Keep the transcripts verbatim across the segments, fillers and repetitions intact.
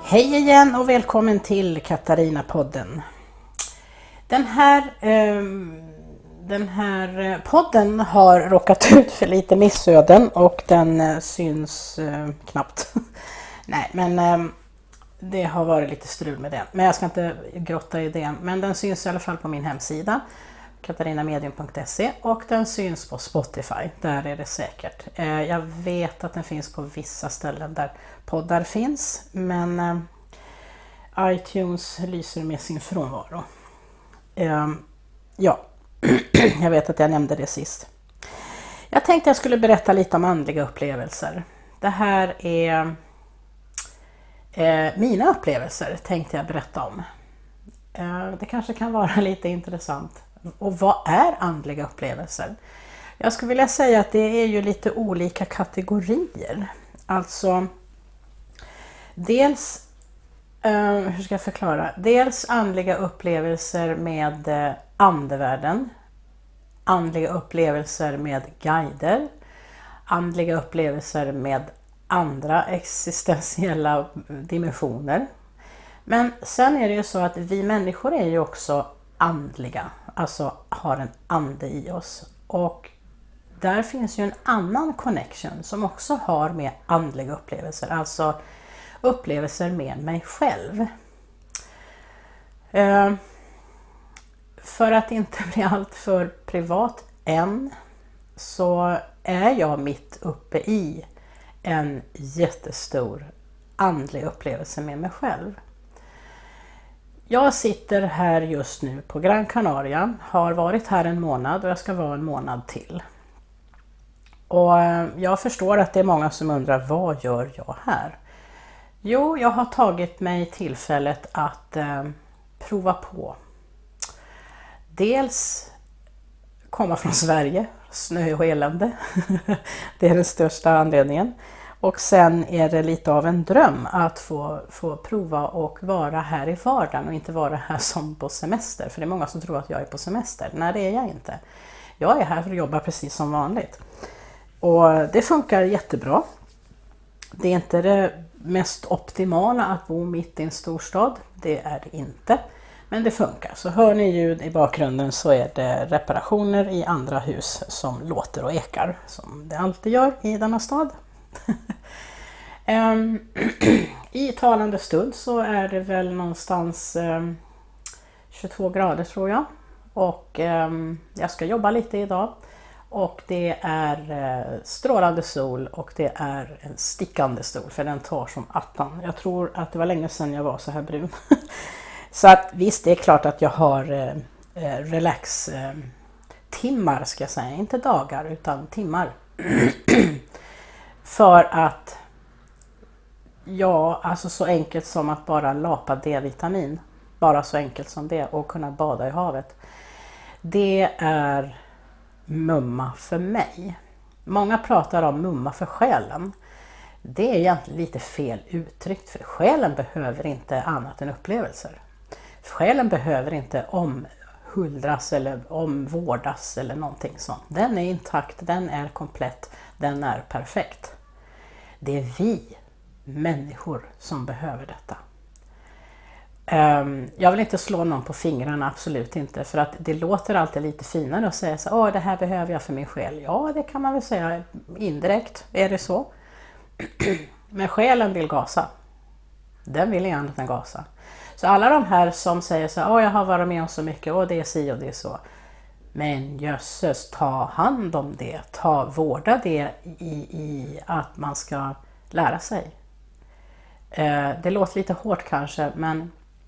Hej igen och välkommen till Katarina-podden. Den här, eh, den här podden har råkat ut för lite missöden och den eh, syns eh, knappt. Nej, men eh, det har varit lite strul med det. Men jag ska inte grotta i det. Men den syns i alla fall på min hemsida katarinamedium punkt se och den syns på Spotify. Där är det säkert. Eh, jag vet att den finns på vissa ställen där poddar finns, men eh, iTunes lyser med sin frånvaro. Eh, ja, jag vet att jag nämnde det sist. Jag tänkte jag skulle berätta lite om andliga upplevelser. Det här är eh, mina upplevelser tänkte jag berätta om. Eh, det kanske kan vara lite intressant. Och vad är andliga upplevelser? Jag skulle vilja säga att det är ju lite olika kategorier. Alltså, dels, uh, hur ska jag förklara? Dels andliga upplevelser med uh, andevärlden. Andliga upplevelser med guider. Andliga upplevelser med andra existentiella dimensioner. Men sen är det ju så att vi människor är ju också andliga, alltså har en ande i oss. Och där finns ju en annan connection som också har med andliga upplevelser, alltså upplevelser med mig själv. Eh, för att inte bli allt för privat än, så är jag mitt uppe i en jättestor andlig upplevelse med mig själv. Jag sitter här just nu på Gran Canaria, har varit här en månad och jag ska vara en månad till. Och jag förstår att det är många som undrar, vad gör jag här? Jo, jag har tagit mig tillfället att eh, prova på. Dels komma från Sverige, snö och elände. Det är den största anledningen. Och sen är det lite av en dröm att få, få prova och vara här i vardagen och inte vara här som på semester. För det är många som tror att jag är på semester. Nej, det är jag inte. Jag är här för att jobba precis som vanligt. Och det funkar jättebra. Det är inte det mest optimala att bo mitt i en storstad. Det är det inte. Men det funkar. Så hör ni ljud i bakgrunden så är det reparationer i andra hus som låter och ekar. Som det alltid gör i denna stad. um, I talande stund så är det väl någonstans um, tjugotvå grader tror jag. Och um, jag ska jobba lite idag. Och det är uh, strålande sol och det är en stickande sol för den tar som attan. Jag tror att det var länge sedan jag var så här brun. Så att visst, det är klart att jag har uh, relax uh, timmar ska jag säga. Inte dagar utan timmar. För att, ja, alltså så enkelt som att bara lapa D-vitamin, bara så enkelt som det, och kunna bada i havet. Det är mumma för mig. Många pratar om mumma för själen. Det är egentligen lite fel uttryckt, för själen behöver inte annat än upplevelser. Själen behöver inte omhuldras eller omvårdas eller någonting sånt. Den är intakt, den är komplett, den är perfekt. Det är vi människor som behöver detta. Um, jag vill inte slå någon på fingrarna, absolut inte. För att det låter alltid lite finare att säga så, åh, det här behöver jag för min själ. Ja, det kan man väl säga indirekt, är det så. Men själen vill gasa. Den vill inget annat än gasa. Så alla de här som säger så, åh, jag har varit med om så mycket, åh, det är si och det är så. Men jösses, ta hand om det. Ta, vårda det i, i att man ska lära sig. Eh, det låter lite hårt kanske, men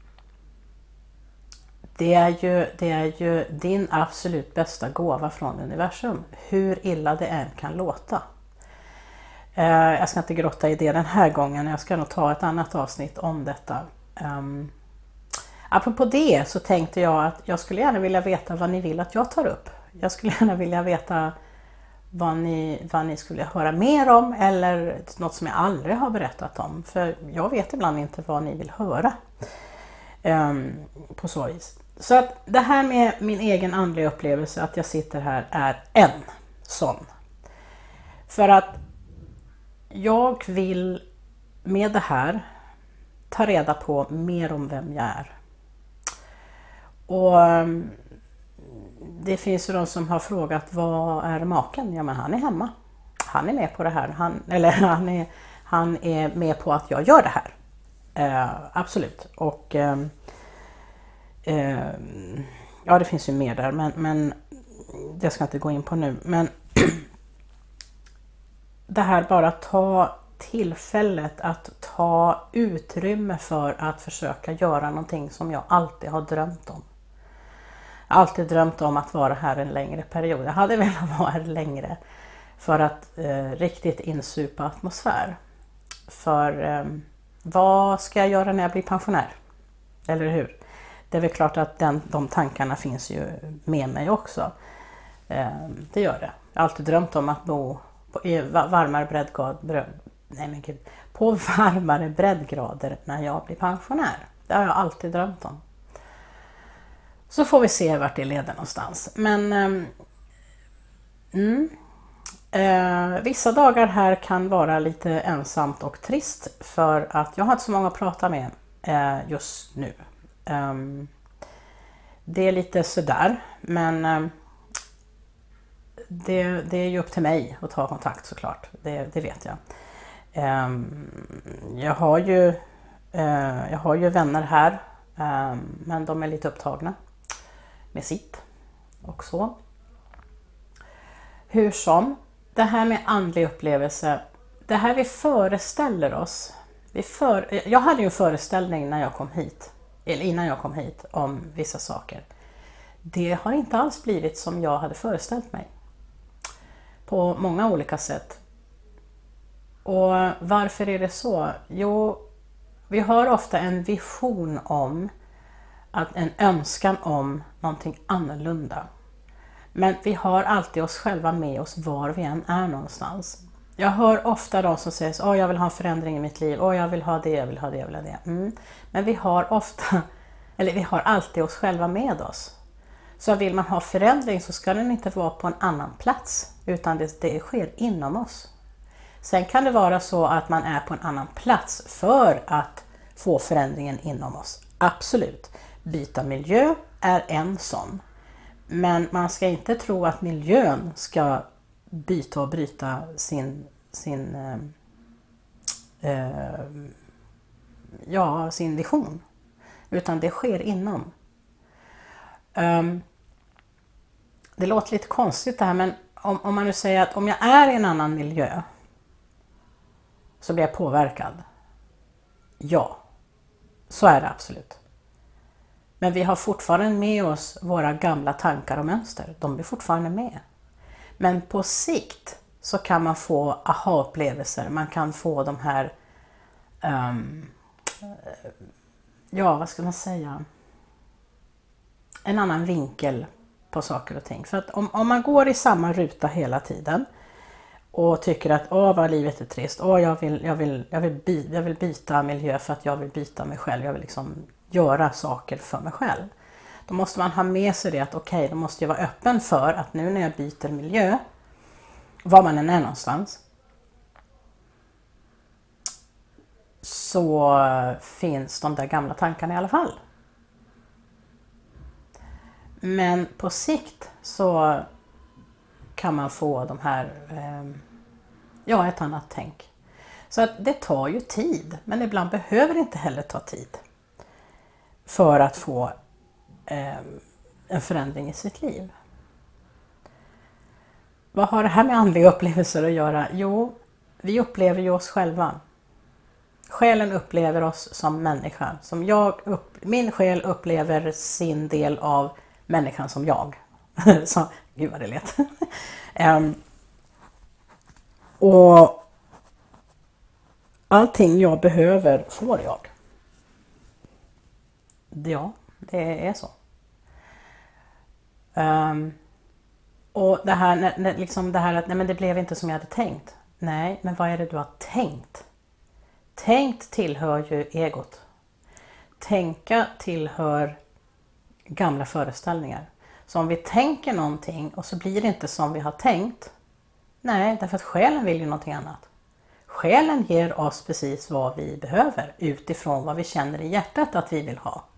det är, ju, det är ju din absolut bästa gåva från universum. Hur illa det än kan låta. Eh, jag ska inte grotta i det den här gången. Jag ska nog ta ett annat avsnitt om detta. Um, Apropå det så tänkte jag att jag skulle gärna vilja veta vad ni vill att jag tar upp. Jag skulle gärna vilja veta vad ni, vad ni skulle höra mer om eller något som jag aldrig har berättat om. För jag vet ibland inte vad ni vill höra um, på så vis. Så att det här med min egen andliga upplevelse att jag sitter här är en sån. För att jag vill med det här ta reda på mer om vem jag är. Och det finns ju de som har frågat, vad är maken? Ja, men han är hemma. Han är med på det här. Han, eller han är, han är med på att jag gör det här. Eh, absolut. Och eh, eh, ja, det finns ju mer där, men, men det ska jag inte gå in på nu. Men det här bara ta tillfället att ta utrymme för att försöka göra någonting som jag alltid har drömt om. Jag har alltid drömt om att vara här en längre period. Jag hade velat vara här längre för att eh, riktigt insupa atmosfär. För eh, vad ska jag göra när jag blir pensionär? Eller hur? Det är väl klart att den, de tankarna finns ju med mig också. Eh, det gör det. Jag har alltid drömt om att bo på i varmare breddgrader, nej men gud, på varmare breddgrader när jag blir pensionär. Det har jag alltid drömt om. Så får vi se vart det leder någonstans. Men um, mm, eh, vissa dagar här kan vara lite ensamt och trist för att jag har inte så många att prata med eh, just nu. Um, det är lite sådär, men um, det, det är ju upp till mig att ta kontakt såklart. Det, det vet jag. Um, jag har ju uh, jag har ju vänner här, um, men de är lite upptagna med sitt och så. Hur som, det här med andlig upplevelse, det här vi föreställer oss. Vi för, jag hade ju en föreställning när jag kom hit, eller innan jag kom hit, om vissa saker. Det har inte alls blivit som jag hade föreställt mig. På många olika sätt. Och varför är det så? Jo, vi har ofta en vision om, att en önskan om någonting annorlunda. Men vi har alltid oss själva med oss var vi än är någonstans. Jag hör ofta de som säger åh, jag vill ha en förändring i mitt liv, åh, jag vill ha det, jag vill ha det, jag vill ha det. Mm. Men vi har ofta, eller vi har alltid oss själva med oss. Så vill man ha förändring så ska den inte vara på en annan plats, utan det, det sker inom oss. Sen kan det vara så att man är på en annan plats för att få förändringen inom oss. Absolut. Byta miljö är en sån. Men man ska inte tro att miljön ska byta och bryta sin, sin, eh, eh, ja, sin vision. Utan det sker inom. Um, det låter lite konstigt det här, men om, om man nu säger att om jag är i en annan miljö så blir jag påverkad. Ja, så är det absolut. Men vi har fortfarande med oss våra gamla tankar och mönster. De blir fortfarande med. Men på sikt så kan man få aha-upplevelser. Man kan få de här, um, ja vad ska man säga, en annan vinkel på saker och ting. För att om, om man går i samma ruta hela tiden och tycker att åh vad livet är trist, åh jag vill, jag vill, jag vill, by, jag vill byta miljö för att jag vill byta mig själv, jag vill liksom göra saker för mig själv. Då måste man ha med sig det att okej, okay, då måste jag vara öppen för att nu när jag byter miljö, var man än är någonstans, så finns de där gamla tankarna i alla fall. Men på sikt så kan man få de här, eh, ja ett annat tänk. Så att det tar ju tid, men ibland behöver det inte heller ta tid för att få eh, en förändring i sitt liv. Vad har det här med andliga upplevelser att göra? Jo, vi upplever ju oss själva. Själen upplever oss som människa. Som jag upp, min själ upplever sin del av människan som jag. Så, gud vad det lät. um, och allting jag behöver får jag. Ja, det är så. Um, och det här, när, när, liksom det här att nej, men det blev inte som jag hade tänkt. Nej, men vad är det du har tänkt? Tänkt tillhör ju egot. Tänka tillhör gamla föreställningar. Så om vi tänker någonting och så blir det inte som vi har tänkt. Nej, därför att själen vill ju någonting annat. Själen ger oss precis vad vi behöver utifrån vad vi känner i hjärtat att vi vill ha.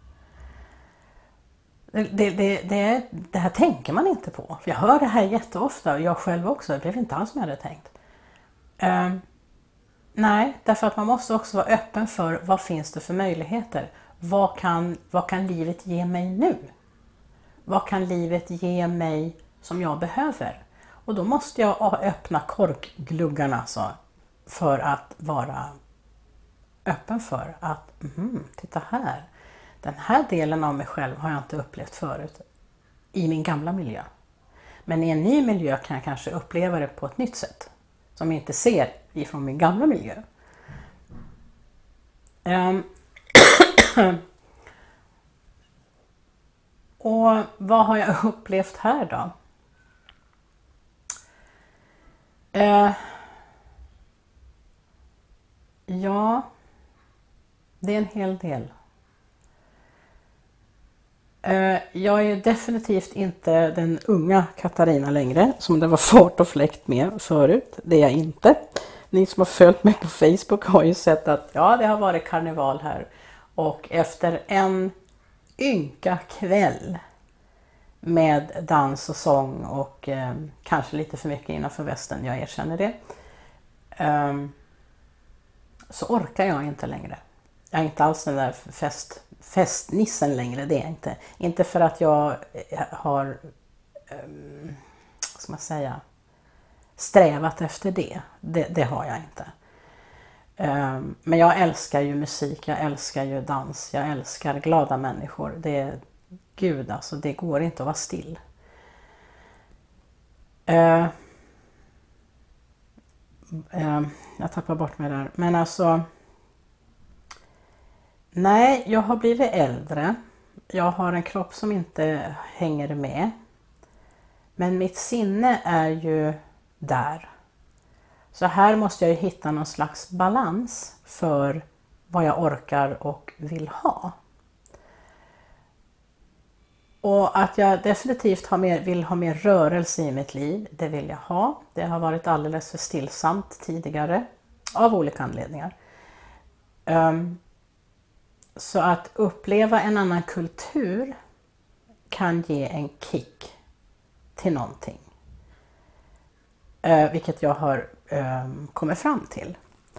Det, det, det, det, det här tänker man inte på. Jag hör det här jätteofta, jag själv också, det blev inte alls som jag hade tänkt. Um, nej, därför att man måste också vara öppen för vad finns det för möjligheter. Vad kan, vad kan livet ge mig nu? Vad kan livet ge mig som jag behöver? Och då måste jag öppna korkgluggarna så, för att vara öppen för att, mm, titta här. Den här delen av mig själv har jag inte upplevt förut i min gamla miljö. Men i en ny miljö kan jag kanske uppleva det på ett nytt sätt. Som jag inte ser ifrån min gamla miljö. Um, och vad har jag upplevt här då? Uh, ja, det är en hel del. Jag är definitivt inte den unga Katarina längre som det var fart och fläkt med förut. Det är jag inte. Ni som har följt mig på Facebook har ju sett att ja, det har varit karneval här. Och efter en ynka kväll med dans och sång och eh, kanske lite för mycket innanför västen, jag erkänner det. Eh, så orkar jag inte längre. Jag är inte alls den där fest, festnissen längre, det är jag inte. Inte för att jag har, um, vad ska man säga, strävat efter det. Det, det har jag inte. Um, men jag älskar ju musik, jag älskar ju dans, jag älskar glada människor. Det är, gud alltså, det går inte att vara still. Uh, uh, jag tappar bort mig där. Men alltså... Nej, jag har blivit äldre. Jag har en kropp som inte hänger med. Men mitt sinne är ju där. Så här måste jag ju hitta någon slags balans för vad jag orkar och vill ha. Och att jag definitivt har mer, vill ha mer rörelse i mitt liv, det vill jag ha. Det har varit alldeles för stillsamt tidigare, av olika anledningar. Um, Så att uppleva en annan kultur kan ge en kick till någonting. Eh, vilket jag har eh, kommit fram till.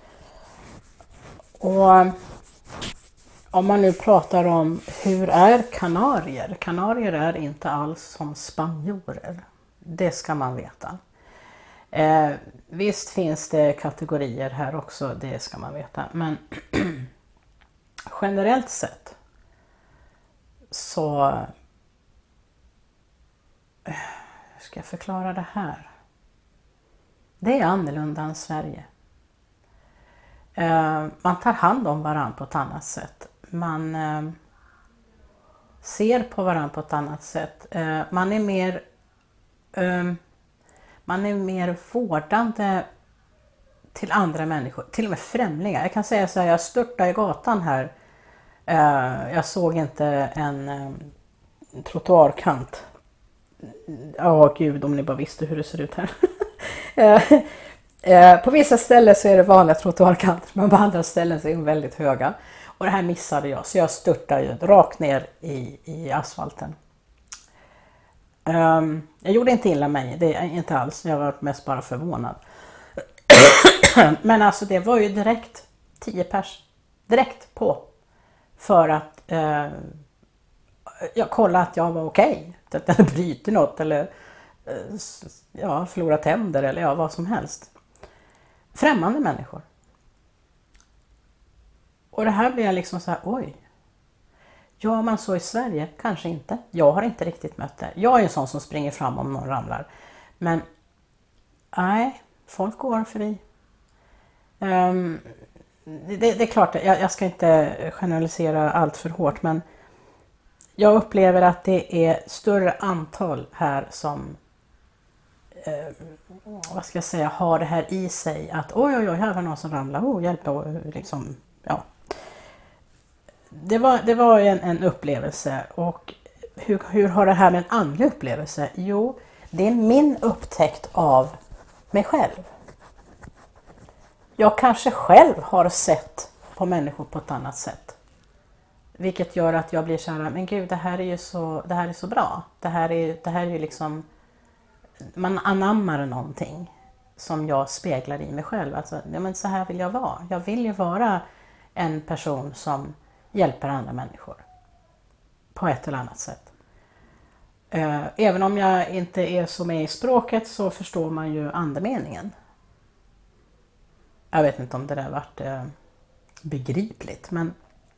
Och om man nu pratar om hur är kanarier? Kanarier är inte alls som spanjorer. Det ska man veta. Eh, visst finns det kategorier här också, det ska man veta. Men generellt sett så hur ska jag förklara det här? Det är annorlunda än Sverige. Eh, man tar hand om varandra på ett annat sätt. Man eh, ser på varandra på ett annat sätt. Eh, man är mer eh, man är mer vårdande till andra människor, till och med främlingar. Jag kan säga så här, jag störtade i gatan här. Uh, jag såg inte en um, trottoarkant. Ja, oh, gud, om ni bara visste hur det ser ut här. uh, uh, på vissa ställen så är det vanliga trottoarkanter, men på andra ställen så är de väldigt höga. Och det här missade jag, så jag störtade ju rakt ner i, i asfalten. Um, jag gjorde inte illa mig, det är inte alls. Jag var mest bara förvånad. Men alltså det var ju direkt tio pers. Direkt på. För att eh, jag kollade att jag var okej. Okay. Att jag hade bryter något eller eh, ja, förlorat tänder eller ja, vad som helst. Främmande människor. Och det här blir jag liksom så här, oj. Gör man så i Sverige? Kanske inte. Jag har inte riktigt mött det. Jag är en sån som springer fram om någon ramlar. Men nej, folk går förbi. Um, det, det är klart, jag, jag ska inte generalisera allt för hårt, men jag upplever att det är större antal här som eh, vad ska jag säga, har det här i sig att oj oj oj, här var någon som ramlade, oh hjälp, liksom, ja. Det var, det var en, en upplevelse. Och hur, hur har det här med en andlig upplevelse? Jo, det är min upptäckt av mig själv. jag kanske själv har sett på människor på ett annat sätt. Vilket gör att jag blir så här, men gud, det här är ju så, det här är så bra. Det här är, det här är ju liksom, man anammar någonting som jag speglar i mig själv. Alltså, ja, men så här vill jag vara. Jag vill ju vara en person som hjälper andra människor på ett eller annat sätt. Även om jag inte är så med i språket så förstår man ju andemeningen. Jag vet inte om det där varit eh, begripligt, men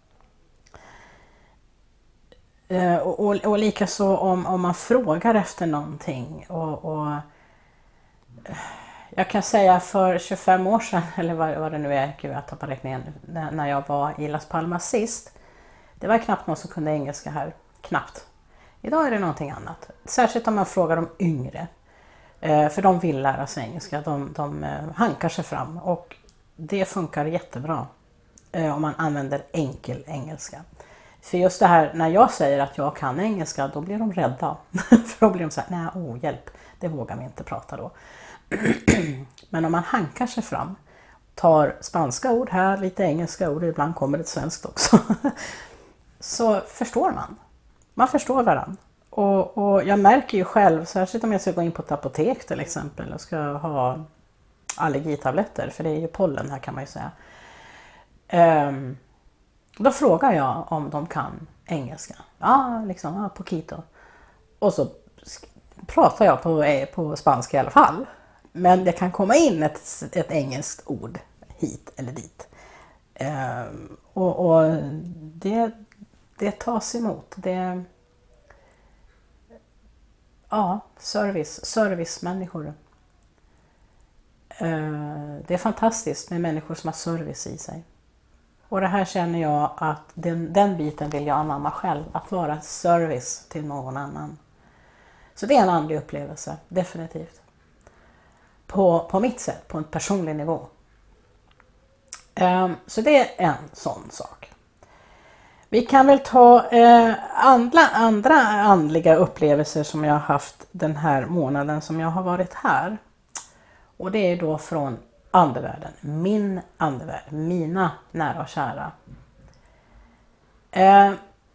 eh, och, och, och likaså om, om man frågar efter någonting och, och eh, jag kan säga för tjugofem år sedan, eller vad, vad det nu är, gud jag tappar räkningen, när, när jag var i Las Palmas sist, det var knappt någon som kunde engelska här, knappt. Idag är det någonting annat, särskilt om man frågar de yngre, eh, för de vill lära sig engelska, de, de eh, hankar sig fram och det funkar jättebra eh, om man använder enkel engelska. För just det här, när jag säger att jag kan engelska, då blir de rädda. För då blir de så här, nej, oh, hjälp, det vågar vi inte prata då. Men om man hankar sig fram, tar spanska ord här, lite engelska ord, ibland kommer det ett svenskt också. Så förstår man. Man förstår varandra. Och, och jag märker ju själv, särskilt om jag ska gå in på ett apotek till exempel och ska ha allergitabletter, för det är ju pollen här kan man ju säga. Um, då frågar jag om de kan engelska. Ja, liksom, ja, poquito. Och så pratar jag på, på spanska i alla fall. Men det kan komma in ett, ett engelskt ord hit eller dit. Um, och och det, det tas emot. Det, ja, service, servicemänniskor. Det är fantastiskt med människor som har service i sig. Och det här känner jag att den, den biten vill jag anamma själv. Att vara service till någon annan. Så det är en andlig upplevelse, definitivt. På, på mitt sätt, på en personlig nivå. Um, så det är en sån sak. Vi kan väl ta eh, andra, andra andliga upplevelser som jag har haft den här månaden som jag har varit här. Och det är då från andevärlden, min andevärld, mina nära och kära. Eh,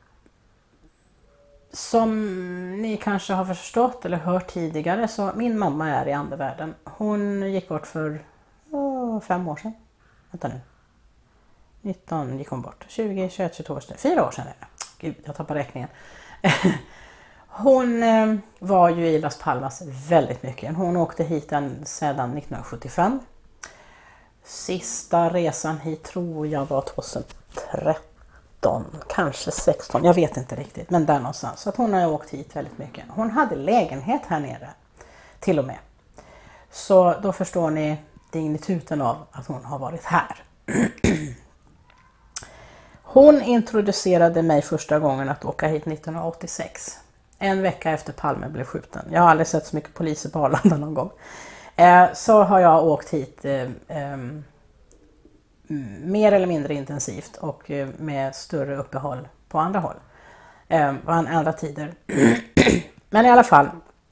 som ni kanske har förstått eller hört tidigare, så min mamma är i andevärlden. Hon gick bort för oh, fem år sedan. Vänta nu. nitton gick hon bort. tjugo, tjugoett, tjugotvå, fyra år sedan är det. Gud, jag tappar räkningen. Hon eh, var ju i Las Palmas väldigt mycket. Hon åkte hit sedan nittonhundrasjuttiofem. Sista resan hit tror jag var tjugohundratretton, kanske sexton, jag vet inte riktigt, men där någonstans. Så att hon har åkt hit väldigt mycket. Hon hade lägenhet här nere, till och med. Så då förstår ni digniteten av att hon har varit här. Hon introducerade mig första gången att åka hit nittonhundraåttiosex. En vecka efter Palme blev skjuten. Jag har aldrig sett så mycket poliser på Arlanda någon gång. Eh, så har jag åkt hit eh, eh, mer eller mindre intensivt och eh, med större uppehåll på andra håll. Eh, på andra tider. Men i alla fall.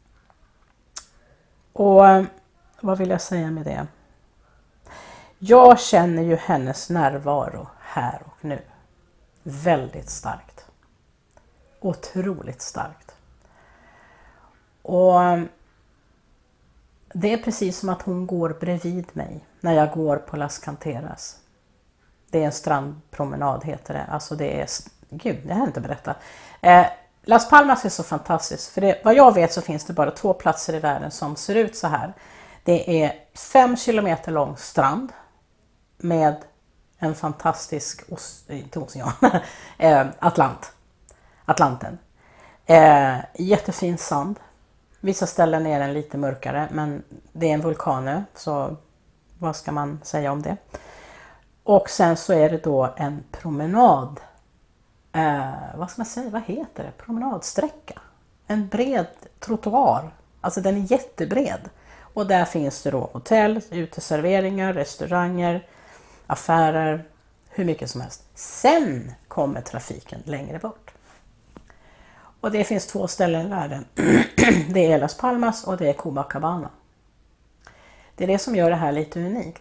Och eh, vad vill jag säga med det? Jag känner ju hennes närvaro här och nu. Väldigt starkt. Otroligt starkt. Och det är precis som att hon går bredvid mig när jag går på Las Canteras. Det är en strandpromenad heter det. Alltså det är, gud, det har jag inte berättat. Eh, Las Palmas är så fantastiskt. För det, vad jag vet så finns det bara två platser i världen som ser ut så här. Det är fem kilometer lång strand med en fantastisk, inte ocean, eh, Atlant, Atlanten. Eh, jättefin sand. Vissa ställen är den lite mörkare, men det är en vulkanö, så vad ska man säga om det? Och sen så är det då en promenad. Eh, vad ska man säga? Vad heter det? Promenadsträcka. En bred trottoar. Alltså den är jättebred. Och där finns det då hotell, uteserveringar, restauranger, affärer, hur mycket som helst. Sen kommer trafiken längre bort. Och det finns två ställen i världen. Det är Las Palmas och det är Copacabana. Det är det som gör det här lite unikt.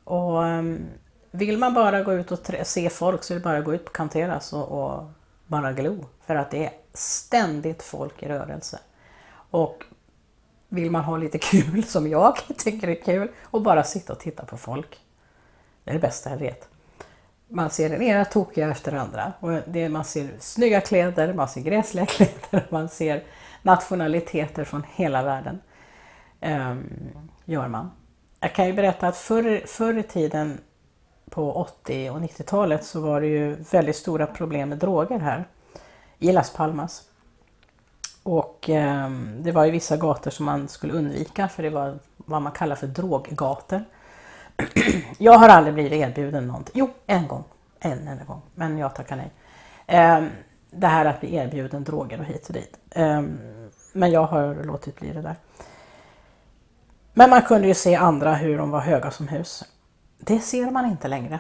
Och um, vill man bara gå ut och se folk så är det bara att gå ut på Canteras och, och bara glo. För att det är ständigt folk i rörelse. Och vill man ha lite kul som jag tycker är kul och bara sitta och titta på folk. Det är det bästa jag vet. Man ser den ena tokiga efter den andra. Och det, man ser snygga kläder, man ser gräsliga kläder, man ser nationaliteter från hela världen. Um, gör man. Jag kan ju berätta att förr, förr i tiden på åttio- och nittiotalet så var det ju väldigt stora problem med droger här i Las Palmas. Och um, det var ju vissa gator som man skulle undvika för det var vad man kallar för droggator. Jag har aldrig blivit erbjuden någonting. Jo, en gång. En enda gång. Men jag tackar nej. Um, det här att bli erbjuden droger och hit och dit. Um, men jag har låtit bli det där. Men man kunde ju se andra hur de var höga som hus. Det ser man inte längre.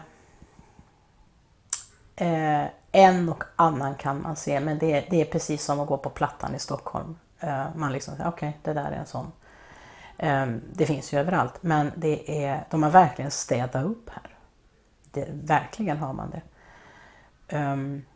Uh, en och annan kan man se. Men det, det är precis som att gå på Plattan i Stockholm. Uh, man liksom säger okej, okay, det där är en sån. Um, det finns ju överallt, men det är, de har verkligen städat upp här. Det, verkligen har man det. Um,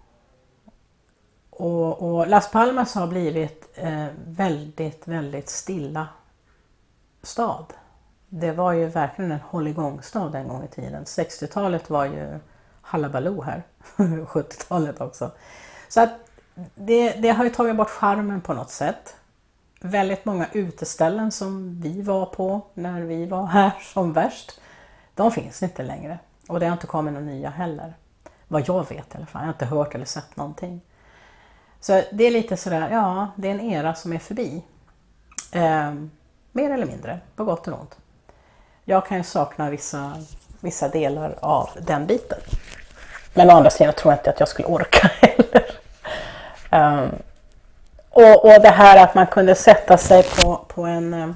och, och Las Palmas har blivit eh, väldigt, väldigt stilla stad. Det var ju verkligen en hålligångstad en gång i tiden. sextiotalet var ju hallabaloo här. sjuttiotalet också. Så att det, det har ju tagit bort charmen på något sätt. Väldigt många uteställen som vi var på när vi var här som värst, de finns inte längre. Och det har inte kommit några nya heller. Vad jag vet i alla fall. Jag har inte hört eller sett någonting. Så det är lite sådär, ja, det är en era som är förbi. Eh, mer eller mindre, på gott och ont. Jag kan ju sakna vissa, vissa delar av den biten. Men å andra sidan tror jag inte att jag skulle orka heller. Um, och, och det här att man kunde sätta sig på, på en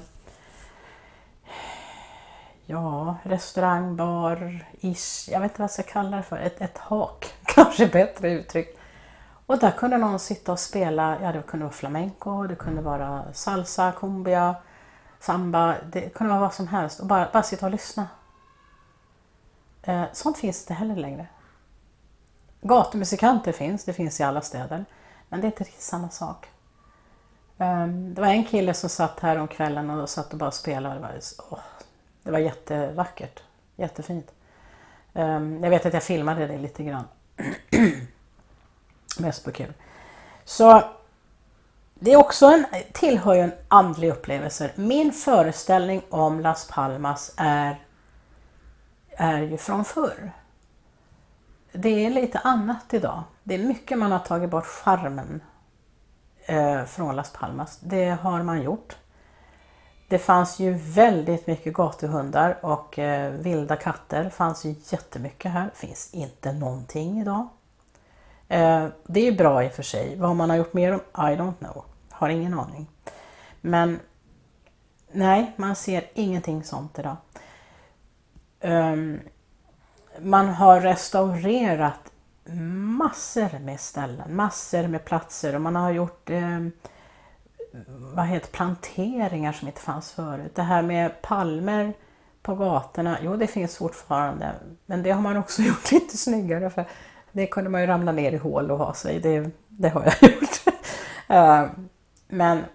ja, restaurang, bar, ish, jag vet inte vad jag ska kalla det för, ett, ett hak, kanske bättre uttryck. Och där kunde någon sitta och spela, ja det kunde vara flamenco, det kunde vara salsa, cumbia, samba, det kunde vara vad som helst. Och bara, bara sitta och lyssna. Eh, sånt finns det heller längre. Gatumusikanter finns, det finns i alla städer. Men det är inte riktigt samma sak. Um, det var en kille som satt här om kvällen och satt och bara spelade. Det var, oh, det var jättevackert, jättefint. Um, jag vet att jag filmade det lite grann. Mest på kul. Så det är också en, tillhör ju en andlig upplevelse. Min föreställning om Las Palmas är, är ju från förr. Det är lite annat idag. Det är mycket man har tagit bort charmen eh, från Las Palmas. Det har man gjort. Det fanns ju väldigt mycket gatuhundar och eh, vilda katter. Det fanns ju jättemycket här. Det finns inte någonting idag. Eh, det är ju bra i och för sig. Vad man har gjort mer om, I don't know. Har ingen aning. Men nej, man ser ingenting sånt idag. Um, Man har restaurerat massor med ställen, massor med platser och man har gjort eh, vad heter planteringar som inte fanns förut. Det här med palmer på gatorna, jo det finns fortfarande, men det har man också gjort lite snyggare för det kunde man ju ramla ner i hål och ha sig, det, det har jag gjort. uh, men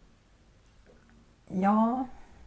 ja...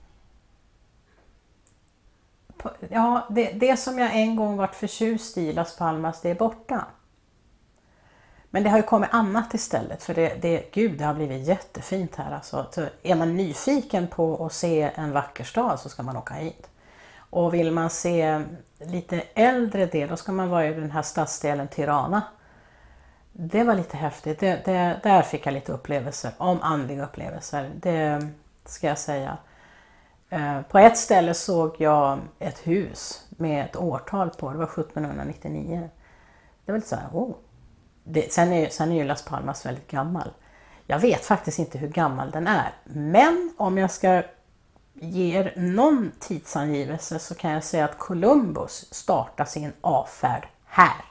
Ja, det, det som jag en gång varit förtjust i Las Palmas, det är borta. Men det har ju kommit annat istället, för det, det, gud, det har blivit jättefint här. Alltså, så är man nyfiken på att se en vacker stad så ska man åka hit. Och vill man se lite äldre del, då ska man vara i den här stadsdelen Tirana. Det var lite häftigt, det, det, där fick jag lite upplevelser, om andliga upplevelser, det ska jag säga. På ett ställe såg jag ett hus med ett årtal på, det var sjuttonhundranittionio. Det var lite så här, oh. Det, sen, är, sen är ju Las Palmas väldigt gammal. Jag vet faktiskt inte hur gammal den är. Men om jag ska ge er någon tidsangivelse så kan jag säga att Columbus startar sin avfärd här.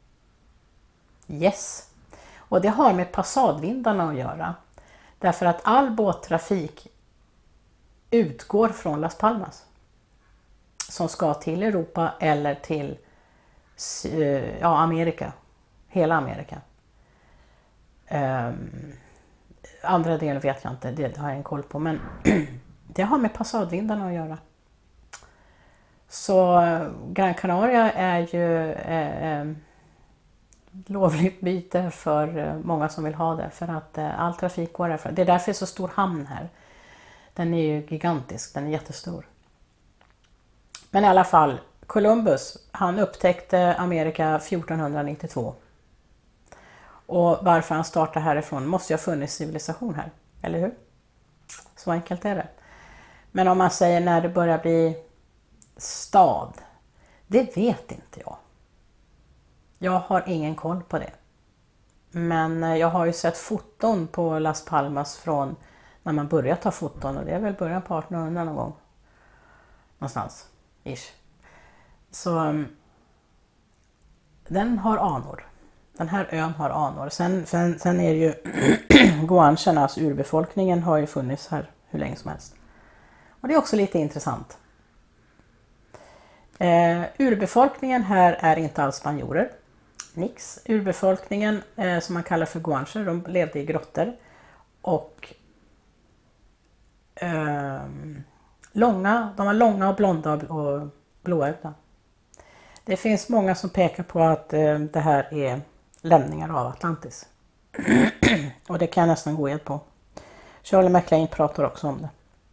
Yes. Och det har med passadvindarna att göra. Därför att all båttrafik utgår från Las Palmas. som ska till Europa eller till ja, Amerika. Hela Amerika. Um, andra delar vet jag inte, det har jag en koll på. Men det har med passadvindarna att göra. Så Gran Canaria är ju eh, eh, lovligt byte för många som vill ha det. För att eh, all trafik går därifrån. Det är därför det är så stor hamn här. Den är ju gigantisk, den är jättestor. Men i alla fall, Columbus, han upptäckte Amerika fjortonhundranittiotvå. Och varför han startade härifrån måste ju ha funnits civilisation här, eller hur? Så enkelt är det. Men om man säger när det börjar bli stad, det vet inte jag. Jag har ingen koll på det. Men jag har ju sett foton på Las Palmas från när man börjar ta foton, och det är väl början på artonhundra någon gång. Någonstans, ish. Så um, den har anor. Den här ön har anor. Sen, sen, sen är det ju guancherna, alltså urbefolkningen, har ju funnits här hur länge som helst. Och det är också lite intressant. Eh, urbefolkningen här är inte alls spanjorer. Nix. Urbefolkningen eh, som man kallar för guancher, de levde i grottor. Och eh, långa, de var långa och blonda och blåögda. Det finns många som pekar på att eh, det här är lämningar av Atlantis. Och det kan jag nästan gå med på. Shirley MacLaine pratar också om det.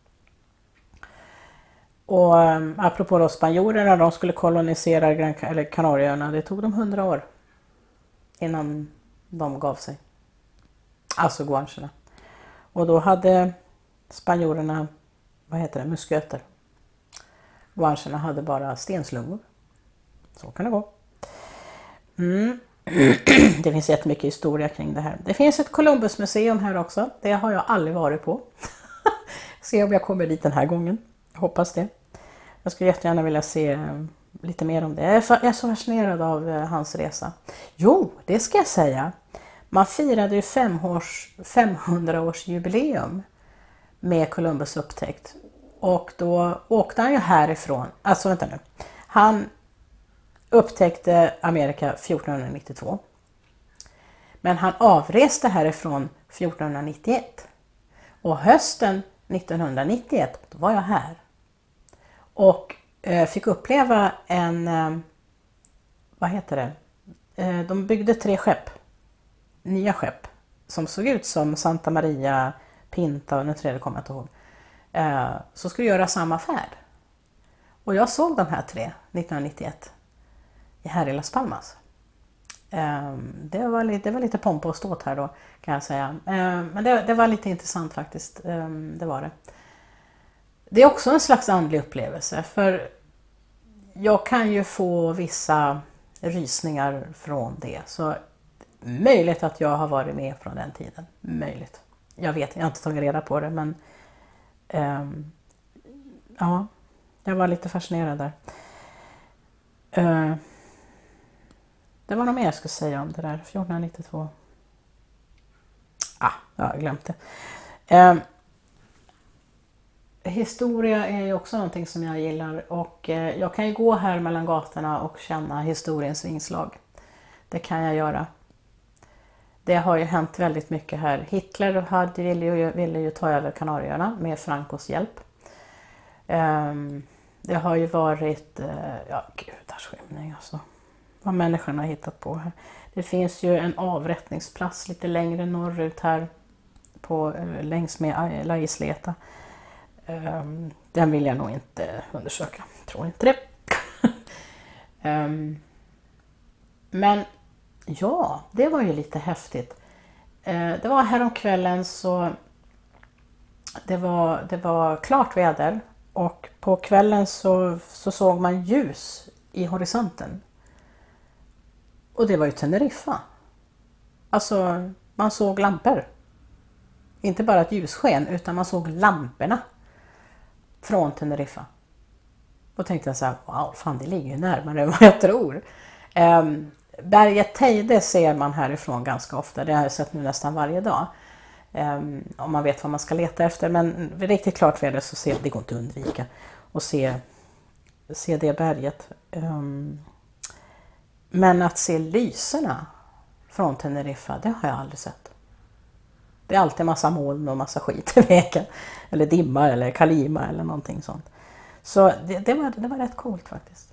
Och eh, apropå då spanjorerna, de skulle kolonisera Gran eller Kanarieöarna, det tog dem hundra år innan de gav sig. Alltså guancherna. Och då hade spanjorerna, vad heter det, musköter. Guancherna hade bara stenslungor. Så kan det gå. Mm. Det finns jättemycket historia kring det här. Det finns ett Columbusmuseum här också. Det har jag aldrig varit på. Se om jag kommer dit den här gången. Jag hoppas det. Jag skulle jättegärna vilja se lite mer om det. Jag är så fascinerad av hans resa. Jo, det ska jag säga. Man firade ju femhundraårsjubileum med Columbus upptäckt. Och då åkte han ju härifrån. Alltså vänta nu. Han upptäckte Amerika fjortonhundranittiotvå. Men han avreste härifrån fjortonhundranittioett. Och hösten nittonhundranittioett, då var jag här. Och eh, fick uppleva en, eh, vad heter det? Eh, de byggde tre skepp. Nya skepp. Som såg ut som Santa Maria, Pinta och den tredje kommer jag inte ihåg. Eh, så skulle göra samma färd. Och jag såg de här tre nittonhundranittioett. Här i Las Palmas. Det var lite, det var lite pompa och ståt här då, kan jag säga. Men det, det var lite intressant faktiskt. Det var det. Det är också en slags andlig upplevelse. För jag kan ju få vissa rysningar från det. Så möjligt att jag har varit med från den tiden. Möjligt. Jag vet, jag har inte tagit reda på det. Men um, ja, jag var lite fascinerad där. Uh, Det var nog mer jag skulle säga om det där. fjortonhundranittiotvå. Ah, jag har glömt det. Eh, historia är ju också någonting som jag gillar. Och eh, jag kan ju gå här mellan gatorna och känna historiens vingslag. Det kan jag göra. Det har ju hänt väldigt mycket här. Hitler hade, ville, ju, ville ju ta över Kanarieöarna med Francos hjälp. Eh, det har ju varit... Eh, ja, gudars skymning alltså. Vad människorna har hittat på här. Det finns ju en avrättningsplats lite längre norrut här på, längs med La Isleta. Um, den vill jag nog inte undersöka. Tror inte det. um, men ja, det var ju lite häftigt. Uh, det var här om kvällen så det var, det var klart väder. Och på kvällen så, så såg man ljus i horisonten. Och det var ju Teneriffa. Alltså, man såg lampor. Inte bara ett ljussken, utan man såg lamporna från Teneriffa. Och tänkte jag så här, wow, fan det ligger ju närmare än vad jag tror. Um, berget Teide ser man härifrån ganska ofta. Det har jag sett nu nästan varje dag. Um, om man vet vad man ska leta efter. Men riktigt klart för det så ser det går inte att undvika. Och se se det berget. Um, men att se lyserna från Teneriffa, det har jag aldrig sett. Det är alltid massa moln och massa skit i vägen. Eller dimma eller kalima eller någonting sånt. Så det, det, var, det var rätt coolt faktiskt.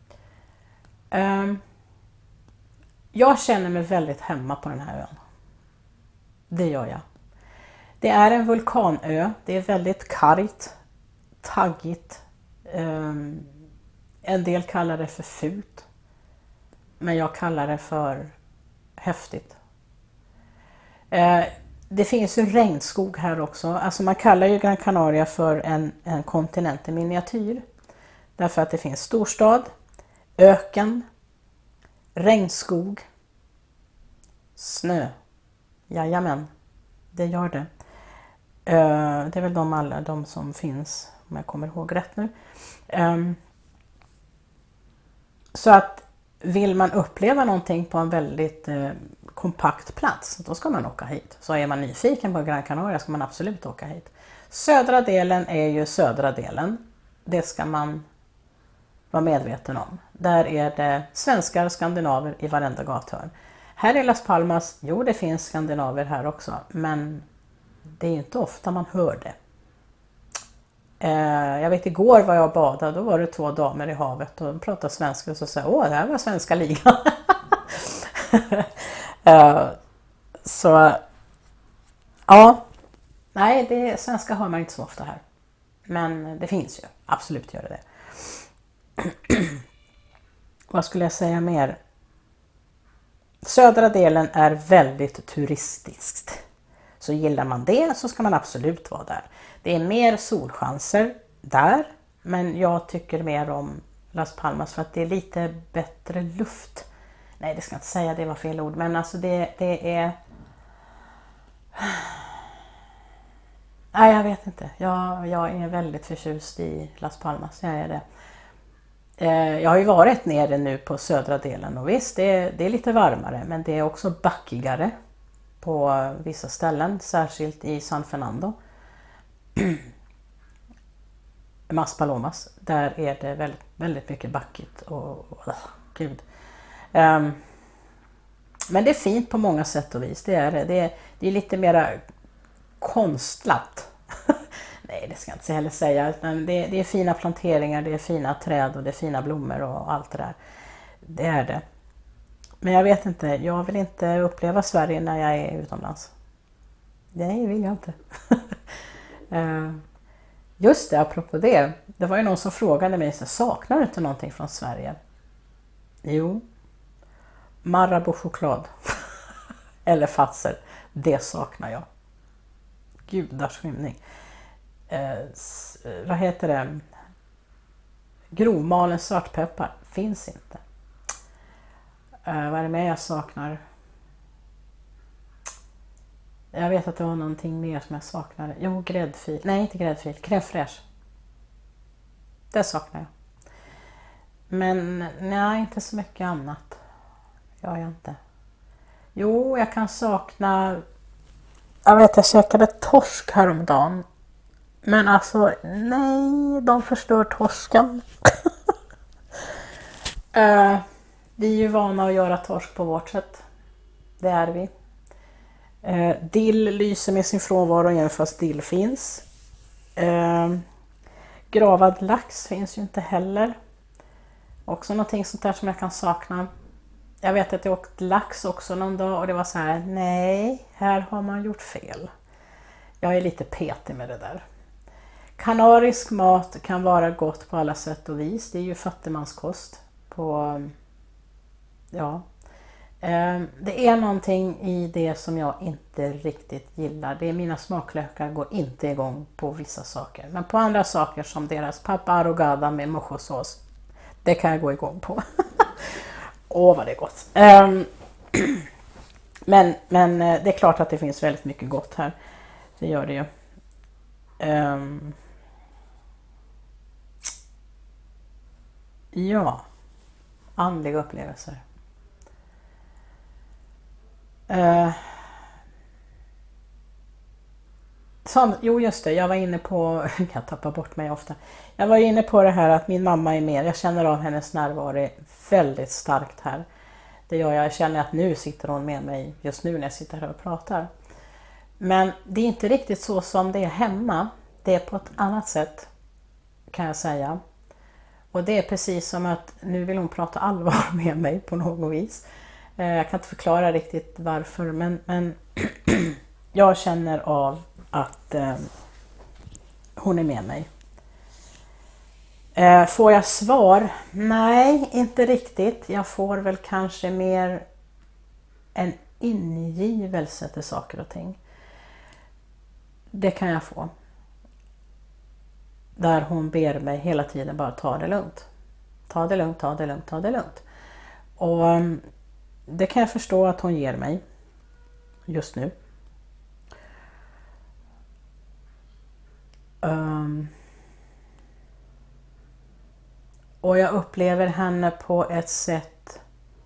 Um, jag känner mig väldigt hemma på den här ön. Det gör jag. Det är en vulkanö. Det är väldigt kargt, taggigt. Um, en del kallar det för fult. Men jag kallar det för häftigt. Uh, det finns ju regnskog här också. Alltså man kallar ju Gran Canaria för en, en kontinent i miniatyr. Därför att det finns storstad, öken, regnskog, snö. Jajamän, det gör det. Uh, det är väl de alla de som finns, om jag kommer ihåg rätt nu. Um, så att vill man uppleva någonting på en väldigt uh, kompakt plats, då ska man åka hit. Så är man nyfiken på Gran Canaria ska man absolut åka hit. Södra delen är ju södra delen. Det ska man vara medveten om. Där är det svenskar och skandinaver i varenda gathörn. Här i Las Palmas, jo det finns skandinaver här också, men det är inte ofta man hör det. Eh, jag vet igår var jag badade, då var det två damer i havet och de pratade svenska och så sa åh det här var svenska ligan. eh, så ja, nej det svenska hör man inte så ofta här. Men det finns ju, absolut gör det det. Vad skulle jag säga mer? Södra delen är väldigt turistiskt. Så gillar man det så ska man absolut vara där. Det är mer solchanser där. Men jag tycker mer om Las Palmas för att det är lite bättre luft. Nej, det ska jag inte säga, det var fel ord. Men alltså det, det är... Nej, jag vet inte. Jag, jag är väldigt förtjust i Las Palmas. Jag är det. Jag har ju varit nere nu på södra delen och visst, det är, det är lite varmare. Men det är också backigare på vissa ställen. Särskilt i San Fernando. Maspalomas. Där är det väldigt, väldigt mycket backigt. Och, och, gud. Um, men det är fint på många sätt och vis. Det är, det är, det är lite mera konstlat. Nej, det ska jag inte heller säga. Utan det, det är fina planteringar, det är fina träd och det är fina blommor och allt det där. Det är det. Men jag vet inte, jag vill inte uppleva Sverige när jag är utomlands. Nej, vill jag inte. Just det, apropå det. Det var ju någon som frågade mig, så saknar du inte någonting från Sverige? Jo. Marabou-choklad. Eller fatser. Det saknar jag. Gudars skymning. Eh, vad heter det? Grovmalen svartpeppar. Finns inte. Eh, vad är det mer jag saknar? Jag vet att det var någonting mer som jag saknade. Jo, gräddfil. Nej, inte gräddfil. Crème fraîche. Det saknar jag. Men nej, inte så mycket annat. Jag är inte. Jo, jag kan sakna... Jag vet, jag käkade torsk häromdagen. Men alltså, nej, de förstör torsken. uh, vi är ju vana att göra torsk på vårt sätt. Det är vi. Uh, dill lyser med sin frånvaro igen fast dill finns. Uh, gravad lax finns ju inte heller. Också någonting sånt där som jag kan sakna. Jag vet att jag åkt lax också någon dag och det var så här, nej, här har man gjort fel. Jag är lite petig med det där. Kanarisk mat kan vara gott på alla sätt och vis. Det är ju fattigmanskost på, ja. Det är någonting i det som jag inte riktigt gillar. Det är mina smaklökar går inte igång på vissa saker. Men på andra saker som deras papa arrugada med mojosås, det kan jag gå igång på. Åh, vad det är gott. Um, men, men det är klart att det finns väldigt mycket gott här. Det gör det ju. Um, ja. Andliga upplevelser. Uh, som, jo just det, jag var inne på, jag tappar bort mig ofta. Jag var inne på det här att min mamma är med. Jag känner av hennes närvaro väldigt starkt här. Det gör jag. Jag känner att nu sitter hon med mig just nu när jag sitter här och pratar. Men det är inte riktigt så som det är hemma. Det är på ett annat sätt, kan jag säga. Och det är precis som att nu vill hon prata allvar med mig på något vis. Jag kan inte förklara riktigt varför, men, men jag känner av att eh, hon är med mig. Eh, får jag svar? Nej, inte riktigt. Jag får väl kanske mer en ingivelse till saker och ting. Det kan jag få. Där hon ber mig hela tiden bara ta det lugnt. Ta det lugnt, ta det lugnt, ta det lugnt. Och um, det kan jag förstå att hon ger mig just nu. Um, och jag upplever henne på ett sätt.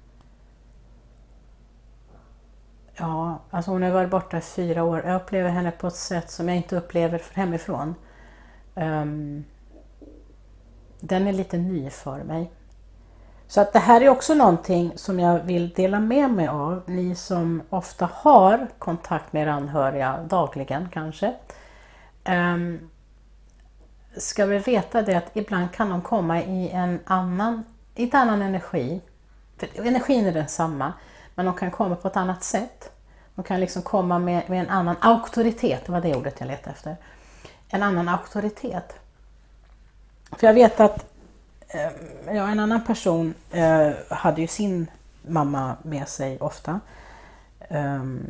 Ja, alltså hon har varit borta i fyra år. Jag upplever henne på ett sätt som jag inte upplever hemifrån. Um, den är lite ny för mig. Så att det här är också någonting som jag vill dela med mig av. Ni som ofta har kontakt med anhöriga dagligen kanske. Um, ska vi veta det att ibland kan de komma i en annan, inte annan energi. För energin är densamma. Men de kan komma på ett annat sätt. De kan liksom komma med, med en annan auktoritet. Det var det ordet jag letade efter. En annan auktoritet. För jag vet att eh, ja, en annan person eh, hade ju sin mamma med sig ofta. Um,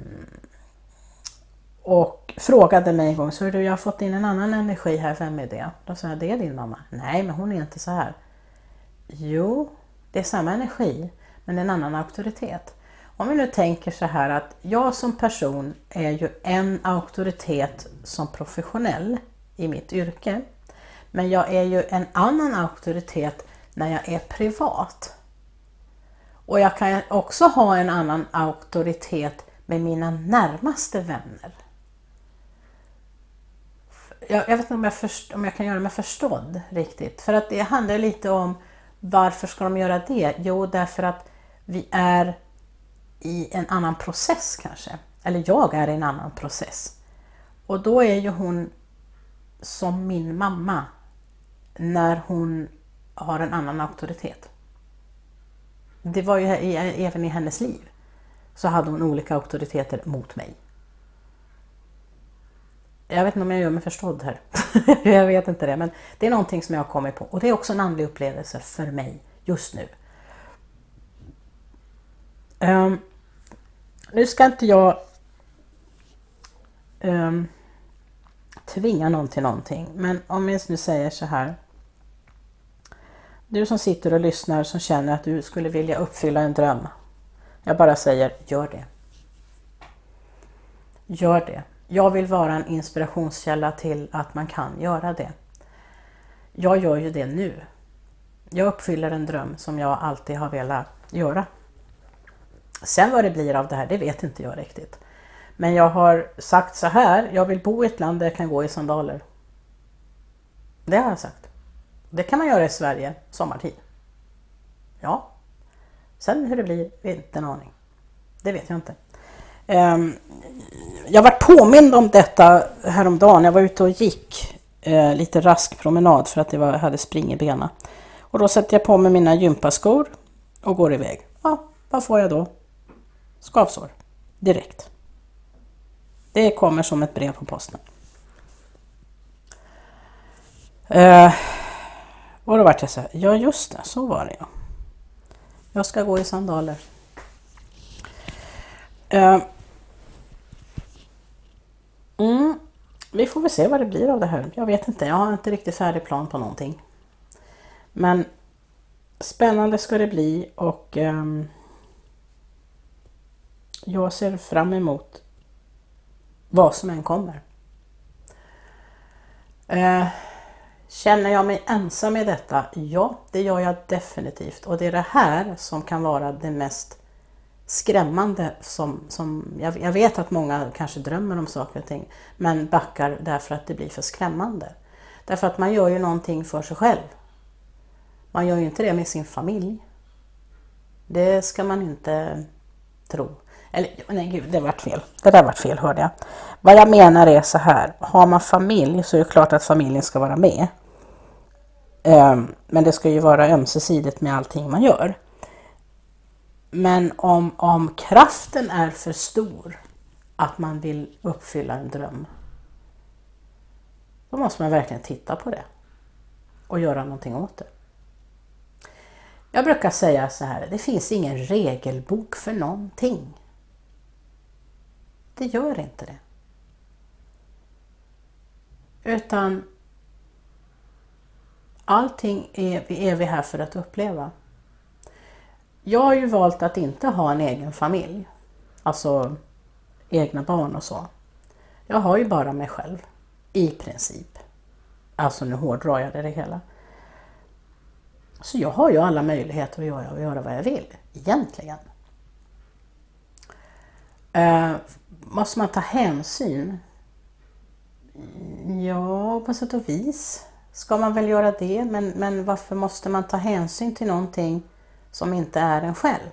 och frågade mig en gång, så du, jag har fått in en annan energi här, vem är det? Då sa jag, det är din mamma. Nej, men hon är inte så här. Jo, det är samma energi, men en annan auktoritet. Om vi nu tänker så här att jag som person är ju en auktoritet som professionell i mitt yrke. Men jag är ju en annan auktoritet när jag är privat. Och jag kan också ha en annan auktoritet med mina närmaste vänner. Jag, jag vet inte om jag, först, om jag kan göra mig förstådd riktigt. För att det handlar lite om varför ska de göra det? Jo, därför att vi är i en annan process kanske. Eller jag är i en annan process. Och då är ju hon som min mamma när hon har en annan auktoritet. Det var ju även i hennes liv. Så hade hon olika auktoriteter mot mig. Jag vet inte om jag gör mig förstådd här. Jag vet inte det, men det är någonting som jag har kommit på. Och det är också en andlig upplevelse för mig just nu. Um, nu ska inte jag um, tvinga någon till någonting. Men om jag nu säger så här. Du som sitter och lyssnar som känner att du skulle vilja uppfylla en dröm. Jag bara säger, gör det. Gör det. Jag vill vara en inspirationskälla till att man kan göra det. Jag gör ju det nu. Jag uppfyller en dröm som jag alltid har velat göra. Sen vad det blir av det här, det vet inte jag riktigt. Men jag har sagt så här, jag vill bo i ett land där jag kan gå i sandaler. Det har jag sagt. Det kan man göra i Sverige sommartid. Ja. Sen hur det blir, inte en aning. Det vet jag inte. Um, jag var påmind om detta häromdagen. Jag var ute och gick uh, lite rask promenad för att jag var, hade spring i benen. Och då sätter jag på mig mina gympaskor och går iväg. Ja, vad får jag då? Skavsår. Direkt. Det kommer som ett brev på posten. Uh, och då vart jag så här, ja just det, så var det ja. Jag ska gå i sandaler. Uh, mm, vi får väl se vad det blir av det här. Jag vet inte, jag har inte riktigt färdig plan på någonting. Men spännande ska det bli och um, jag ser fram emot vad som än kommer. Uh, Känner jag mig ensam i detta? Ja, det gör jag definitivt. Och det är det här som kan vara det mest skrämmande som, som jag, jag vet att många kanske drömmer om saker och ting, men backar därför att det blir för skrämmande. Därför att man gör ju någonting för sig själv. Man gör ju inte det med sin familj. Det ska man inte tro. Eller nej gud, det vart fel. Det där vart fel, hörde jag. Vad jag menar är så här. Har man familj så är det klart att familjen ska vara med. Um, men det ska ju vara ömsesidigt med allting man gör. Men om, om kraften är för stor att man vill uppfylla en dröm, då måste man verkligen titta på det och göra någonting åt det. Jag brukar säga så här, det finns ingen regelbok för någonting. Det gör inte det. Utan allting är, är vi här för att uppleva. Jag har ju valt att inte ha en egen familj. Alltså egna barn och så. Jag har ju bara mig själv. I princip. Alltså nu hårdrar jag det hela. Så jag har ju alla möjligheter att göra, att göra vad jag vill. Egentligen. Uh, måste man ta hänsyn? Ja, på sätt och vis ska man väl göra det. Men, men varför måste man ta hänsyn till någonting som inte är en själv?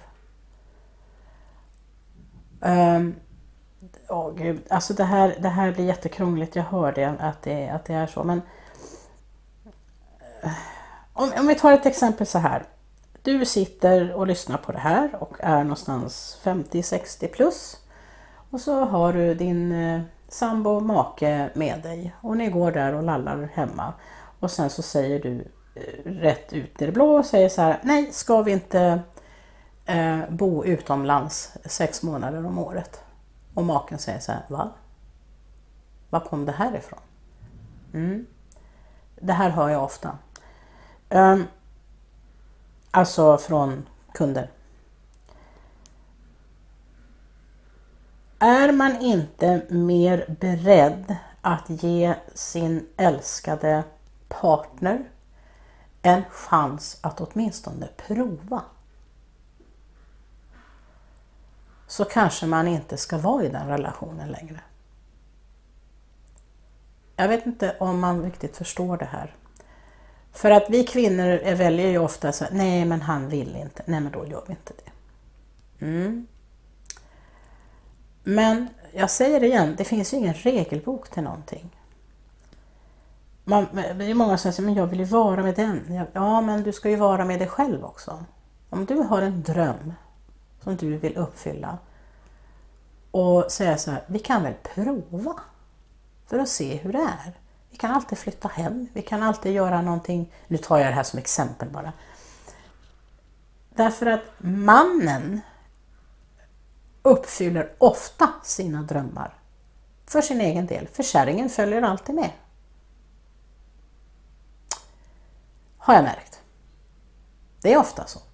Um, oh, Gud. Alltså det här, det här blir jättekrångligt. Jag hör det, att det, att det är så. Men uh, om, om vi tar ett exempel så här. Du sitter och lyssnar på det här och är någonstans femtio sextio plus. Och så har du din eh, sambo, make med dig. Och ni går där och lallar hemma. Och sen så säger du eh, rätt ut i det blå och säger så här. Nej, ska vi inte eh, bo utomlands sex månader om året? Och maken säger så här. Va? Var kom det här ifrån? Mm. Det här hör jag ofta. Um, alltså från kunder. Är man inte mer beredd att ge sin älskade partner en chans att åtminstone prova, så kanske man inte ska vara i den relationen längre. Jag vet inte om man riktigt förstår det här. För att vi kvinnor väljer ju ofta så, nej men han vill inte, nej men då gör vi inte det. Mm. Men jag säger det igen, det finns ju ingen regelbok till någonting. Man, det är många som säger, men jag vill ju vara med den. Ja, men du ska ju vara med dig själv också. Om du har en dröm som du vill uppfylla och säga så här, vi kan väl prova för att se hur det är. Vi kan alltid flytta hem, vi kan alltid göra någonting. Nu tar jag det här som exempel bara. Därför att mannen uppfyller ofta sina drömmar för sin egen del. För kärringen följer alltid med. Har jag märkt. Det är ofta så.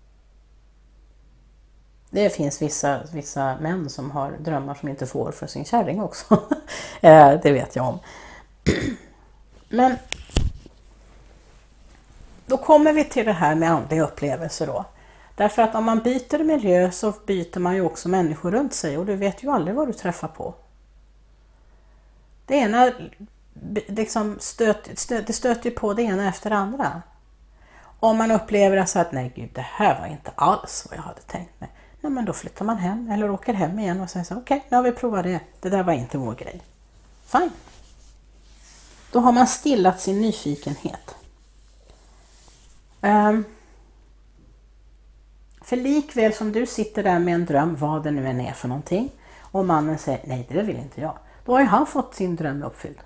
Det finns vissa, vissa män som har drömmar som inte får för sin kärring också. Det vet jag om. Men då kommer vi till det här med andliga upplevelser då. Därför att om man byter miljö så byter man ju också människor runt sig. Och du vet ju aldrig vad du träffar på. Det ena liksom stöt, stöt, det stöter ju på det ena efter det andra. Om man upplever så att nej gud, det här var inte alls vad jag hade tänkt mig. Nej, men då flyttar man hem eller åker hem igen och säger så okej, okay, nu har vi provat det. Det där var inte vår grej. Fine. Då har man stillat sin nyfikenhet. Um, för likväl som du sitter där med en dröm, vad det nu än är för någonting, och mannen säger nej, det vill inte jag. Då har ju han fått sin dröm uppfylld.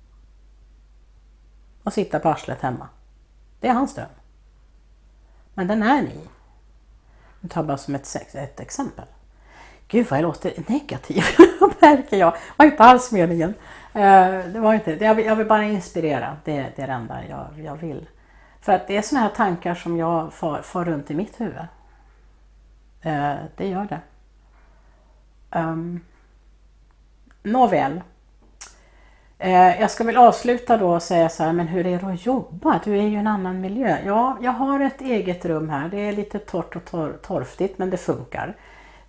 Och sitta på arslet hemma. Det är hans dröm. Men den är ni. Jag tar bara som ett, ett exempel. Gud vad jag låter negativ, märker jag. Det var inte alls meningen. Uh, det var inte, jag, vill, jag vill bara inspirera, det, det är det enda jag, jag vill. För att det är såna här tankar som jag får, får runt i mitt huvud. Uh, det gör det. Um, nåväl. Uh, jag ska väl avsluta då och säga så här, men hur är det att jobba? Du är ju i en annan miljö. Ja, jag har ett eget rum här. Det är lite torrt och tor- torftigt, men det funkar.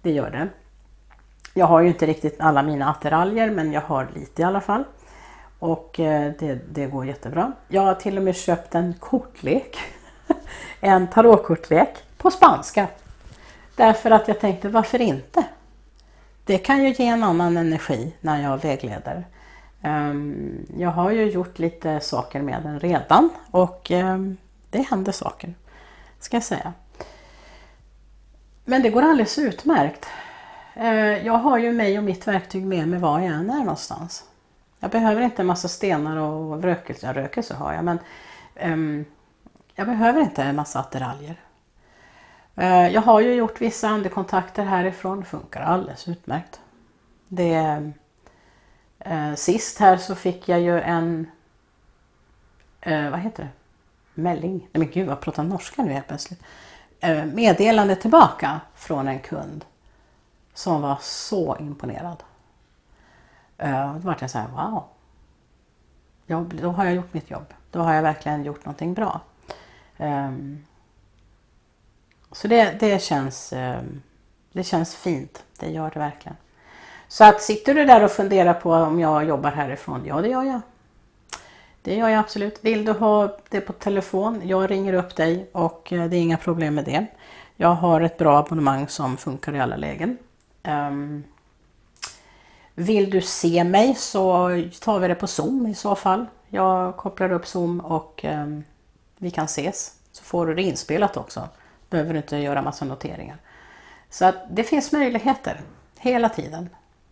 det gör det. Jag har ju inte riktigt alla mina attiraljer, men jag har lite i alla fall. Och eh, det, det går jättebra. Jag har till och med köpt en kortlek. En tarotkortlek på spanska. Därför att jag tänkte, varför inte? Det kan ju ge en annan energi när jag vägleder. Um, jag har ju gjort lite saker med den redan. Och um, det händer saker, ska jag säga. Men det går alldeles utmärkt. Uh, jag har ju mig och mitt verktyg med mig var jag än är någonstans. Jag behöver inte en massa stenar och rökelse. Rökelse har jag, men um, jag behöver inte en massa attiraljer. Uh, jag har ju gjort vissa andekontakter härifrån. Det funkar alldeles utmärkt. Det, uh, sist här så fick jag ju en... Uh, vad heter det? Mälling. Nej men gud, jag pratar norska nu helt plötsligt. Uh, meddelande tillbaka från en kund. Som var så imponerad. Uh, då var jag så här, wow. Ja, då har jag gjort mitt jobb. Då har jag verkligen gjort någonting bra. Um, så det, det, känns, um, det känns fint. Det gör det verkligen. Så att sitter du där och funderar på om jag jobbar härifrån? Ja, det gör jag. Det gör jag absolut. Vill du ha det på telefon? Jag ringer upp dig och uh, det är inga problem med det. Jag har ett bra abonnemang som funkar i alla lägen. Um, Vill du se mig så tar vi det på Zoom i så fall. Jag kopplar upp Zoom och um, vi kan ses. Så får du det inspelat också. Behöver du inte göra massa noteringar. Så att det finns möjligheter hela tiden.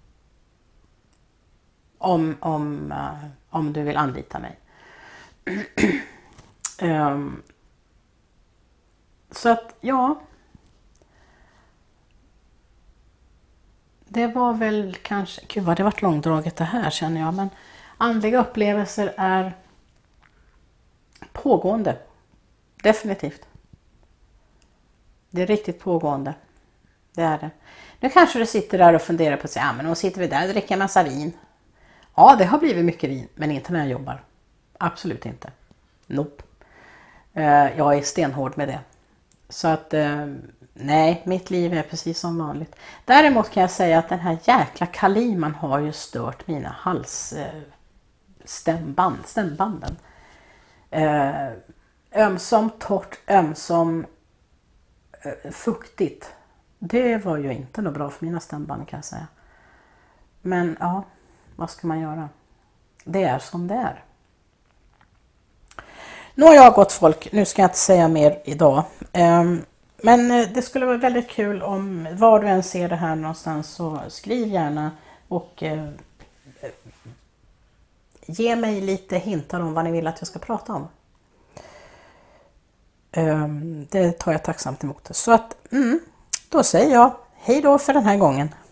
Om, om, uh, om du vill anlita mig. um, så att ja... Det var väl kanske, gud vad det varit långdraget det här känner jag, men andliga upplevelser är pågående. Definitivt. Det är riktigt pågående. Det är det. Nu kanske du sitter där och funderar på att säga, ja men då sitter vi där och dricker en massa vin. Ja, det har blivit mycket vin, men inte när jag jobbar. Absolut inte. Nope. Jag är stenhård med det. Så att... Nej, mitt liv är precis som vanligt. Däremot kan jag säga att den här jäkla kaliman har ju stört mina halsstämband, stämbanden. Eh, ömsom torrt, ömsom eh, fuktigt. Det var ju inte något bra för mina stämband kan jag säga. Men ja, vad ska man göra? Det är som det är. Nu har jag gått folk, nu ska jag inte säga mer idag. Eh, Men det skulle vara väldigt kul om var du än ser det här någonstans så skriv gärna och eh, ge mig lite hintar om vad ni vill att jag ska prata om. Um, det tar jag tacksamt emot. Så att, mm, då säger jag hej då för den här gången.